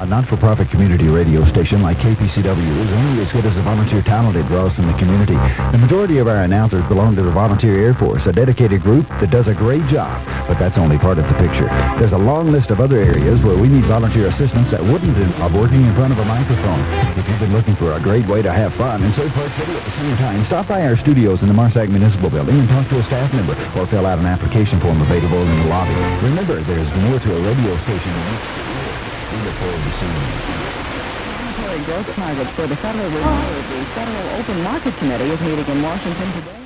A not-for-profit community radio station like KPCW is only as good as the volunteer talent it draws from the community. The majority of our announcers belong to the Volunteer Air Force, a dedicated group that does a great job, but that's only part of the picture. There's a long list of other areas where we need volunteer assistance that wouldn't involve working in front of a microphone. If you've been looking for a great way to have fun and serve Park City at the same time, stop by our studios in the Marsac Municipal Building and talk to a staff member or fill out an application form available in the lobby. Remember, there's more to a radio station than this. We look forward to seeing you. Growth targets for the Federal Reserve. The Federal Open Market Committee is meeting in Washington today.